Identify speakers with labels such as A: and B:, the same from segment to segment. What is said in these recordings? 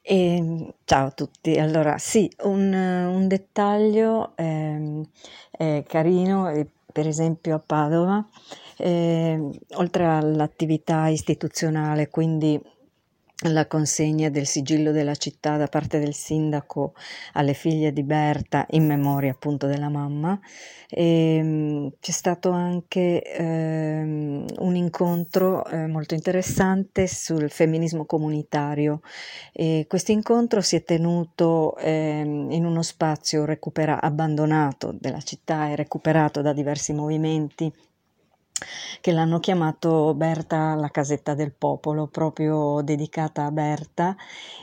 A: Ciao a tutti. Allora, sì, un dettaglio carino, per esempio a Padova, oltre all'attività istituzionale, quindi la consegna del sigillo della città da parte del sindaco alle figlie di Berta in memoria appunto della mamma, c'è stato anche un incontro molto interessante sul femminismo comunitario. E questo incontro si è tenuto in uno spazio abbandonato della città e recuperato da diversi movimenti che l'hanno chiamato Berta la casetta del popolo, proprio dedicata a Berta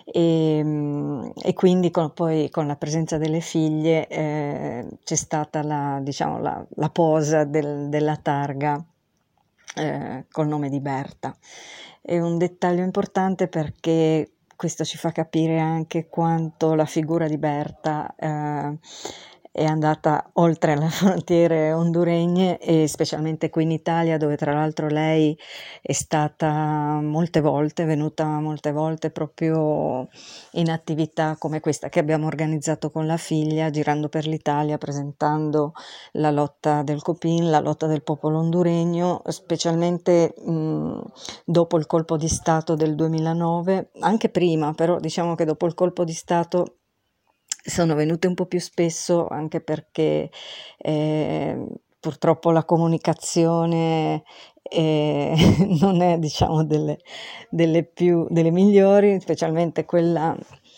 A: e quindi poi con la presenza delle figlie c'è stata diciamo, la posa della targa col nome di Berta. È un dettaglio importante perché questo ci fa capire anche quanto la figura di Berta è andata oltre le frontiere honduregne e specialmente qui in Italia, dove tra l'altro lei è stata molte volte, venuta molte volte proprio in attività come questa che abbiamo organizzato con la figlia, girando per l'Italia, presentando la lotta del Copin, la lotta del popolo honduregno, specialmente dopo il colpo di Stato del 2009, anche prima, però diciamo che dopo il colpo di Stato sono venute un po' più spesso, anche perché purtroppo la comunicazione non è, diciamo, delle migliori, specialmente quella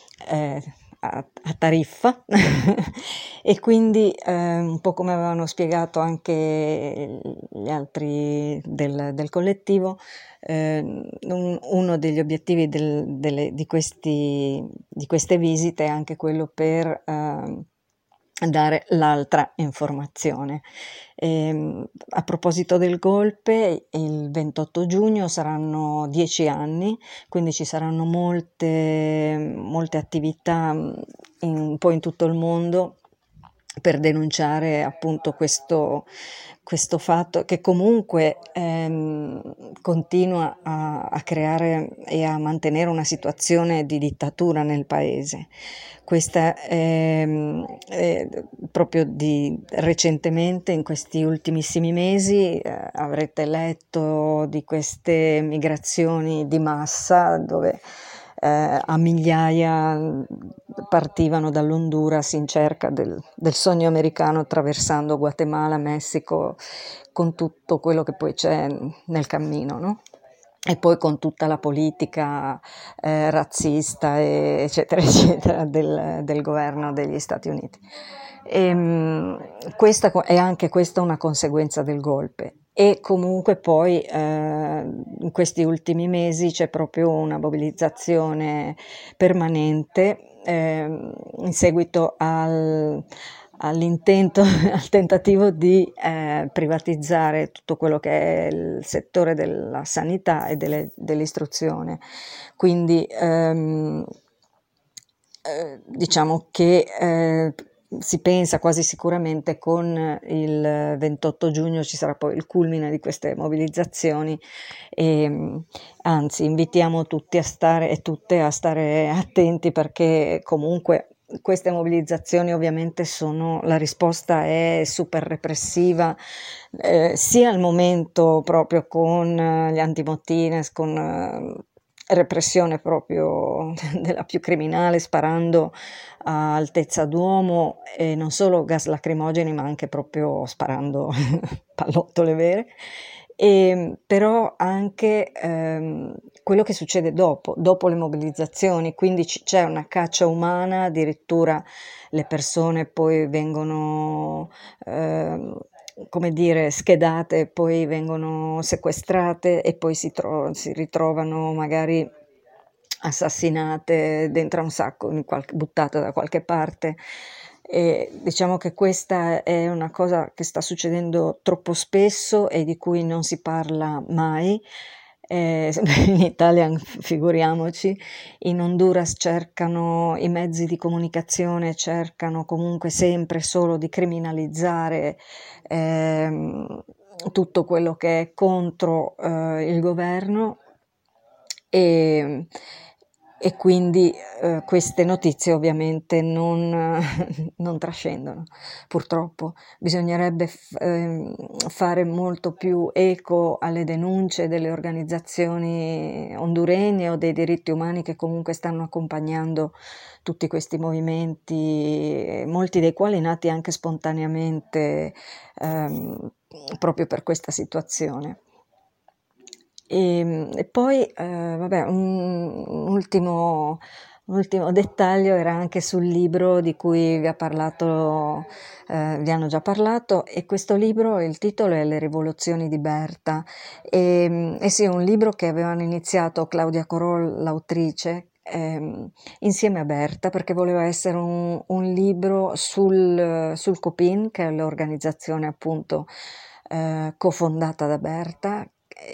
A: a tariffa e quindi un po' come avevano spiegato anche gli altri del collettivo, uno degli obiettivi di queste visite è anche quello per dare l'altra informazione. A proposito del golpe, il 28 giugno saranno 10 anni, quindi ci saranno molte attività un po' in tutto il mondo per denunciare appunto questo fatto che comunque continua a creare e a mantenere una situazione di dittatura nel paese. Questa proprio recentemente, in questi ultimissimi mesi, avrete letto di queste migrazioni di massa dove a migliaia partivano dall'Honduras in cerca del sogno americano, attraversando Guatemala, Messico, con tutto quello che poi c'è nel cammino, no? E poi con tutta la politica razzista, eccetera, eccetera, del governo degli Stati Uniti. Questa è anche questa una conseguenza del golpe. E comunque poi in questi ultimi mesi c'è proprio una mobilitazione permanente in seguito all'intento, al tentativo di privatizzare tutto quello che è il settore della sanità e dell'istruzione. Quindi diciamo che si pensa quasi sicuramente con il 28 giugno ci sarà poi il culmine di queste mobilizzazioni e anzi invitiamo tutti a stare e tutte a stare attenti, perché comunque queste mobilizzazioni ovviamente la risposta è super repressiva, sia al momento proprio con gli antimotines, con repressione proprio della più criminale, sparando a altezza d'uomo e non solo gas lacrimogeni, ma anche proprio sparando pallottole vere. Però anche quello che succede dopo le mobilizzazioni, quindi c'è una caccia umana, addirittura le persone poi vengono come dire, schedate, poi vengono sequestrate e poi si ritrovano magari assassinate dentro a un sacco, buttate da qualche parte. E diciamo che questa è una cosa che sta succedendo troppo spesso e di cui non si parla mai. In Italia figuriamoci, in Honduras i mezzi di comunicazione cercano comunque sempre solo di criminalizzare tutto quello che è contro il governo e, e quindi queste notizie ovviamente non trascendono, purtroppo. Bisognerebbe fare molto più eco alle denunce delle organizzazioni honduregne o dei diritti umani che comunque stanno accompagnando tutti questi movimenti, molti dei quali nati anche spontaneamente proprio per questa situazione. E poi, vabbè, un ultimo dettaglio era anche sul libro di cui vi vi hanno già parlato, e questo libro, il titolo è Le rivoluzioni di Berta, e sì, è un libro che avevano iniziato Claudia Corol, l'autrice, insieme a Berta, perché voleva essere un libro sul COPIN, che è l'organizzazione appunto cofondata da Berta,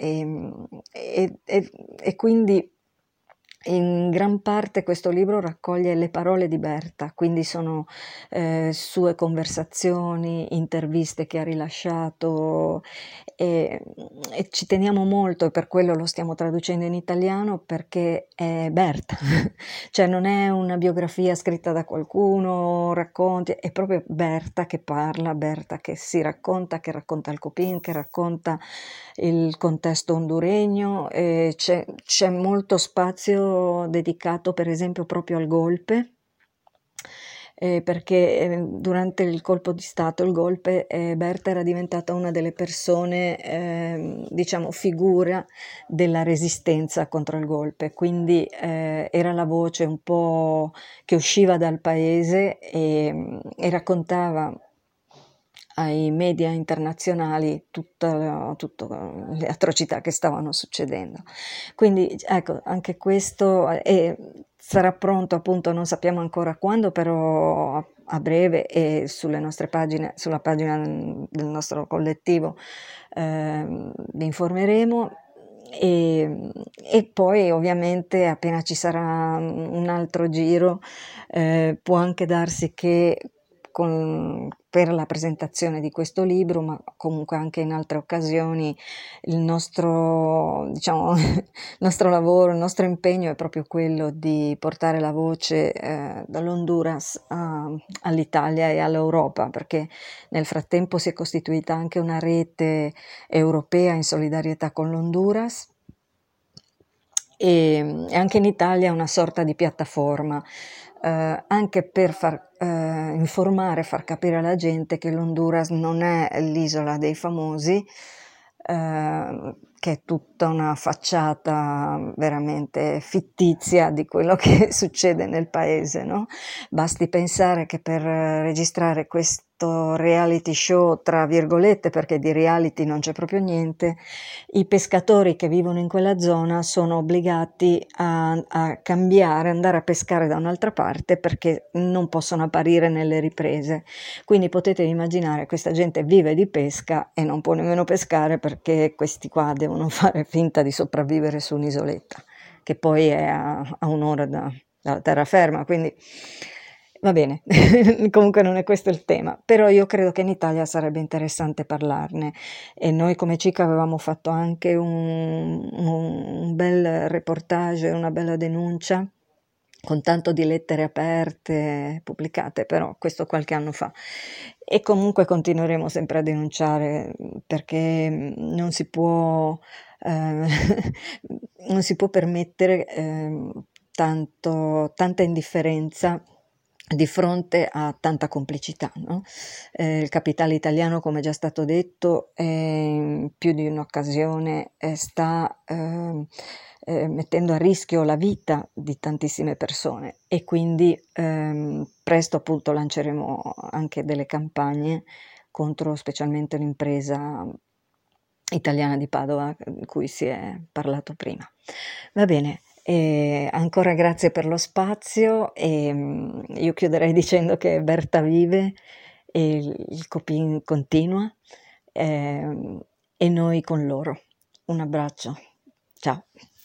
A: e quindi in gran parte questo libro raccoglie le parole di Berta, quindi sono sue conversazioni, interviste che ha rilasciato, e, e ci teniamo molto, e per quello lo stiamo traducendo in italiano, perché è Berta, cioè non è una biografia scritta da qualcuno, racconti, è proprio Berta che parla, Berta che si racconta, che racconta il Copin, che racconta il contesto honduregno, e c'è molto spazio dedicato per esempio proprio al golpe, perché durante il colpo di Stato, il golpe, Berta era diventata una delle persone, diciamo, figura della resistenza contro il golpe, quindi era la voce un po' che usciva dal paese e raccontava ai media internazionali tutte le atrocità che stavano succedendo. Quindi ecco, anche questo sarà pronto, appunto, non sappiamo ancora quando, però a breve, e sulle nostre pagine, sulla pagina del nostro collettivo vi informeremo. E poi ovviamente appena ci sarà un altro giro, può anche darsi che per la presentazione di questo libro, ma comunque anche in altre occasioni, il nostro, diciamo, il nostro lavoro, il nostro impegno è proprio quello di portare la voce dall'Honduras all'Italia e all'Europa, perché nel frattempo si è costituita anche una rete europea in solidarietà con l'Honduras, e anche in Italia una sorta di piattaforma, anche per far informare, far capire alla gente che l'Honduras non è l'isola dei famosi, che è tutta una facciata veramente fittizia di quello che succede nel paese, no? Basti pensare che per registrare questo reality show, tra virgolette, perché di reality non c'è proprio niente, i pescatori che vivono in quella zona sono obbligati a cambiare, andare a pescare da un'altra parte, perché non possono apparire nelle riprese. Quindi potete immaginare, questa gente vive di pesca e non può nemmeno pescare, perché questi qua devono fare finta di sopravvivere su un'isoletta, che poi è a un'ora dalla terraferma, quindi va bene, comunque non è questo il tema, però io credo che in Italia sarebbe interessante parlarne, e noi come CICA avevamo fatto anche un bel reportage, una bella denuncia, con tanto di lettere aperte pubblicate, però questo qualche anno fa, e comunque continueremo sempre a denunciare, perché non si può, eh, non si può permettere tanta indifferenza di fronte a tanta complicità, no? Il capitale italiano, come è già stato detto, in più di un'occasione sta mettendo a rischio la vita di tantissime persone, e quindi presto appunto lanceremo anche delle campagne contro specialmente l'impresa italiana di Padova, di cui si è parlato prima. Va bene, ancora grazie per lo spazio, e io chiuderei dicendo che Berta vive e il Copin continua, e noi con loro. Un abbraccio, ciao.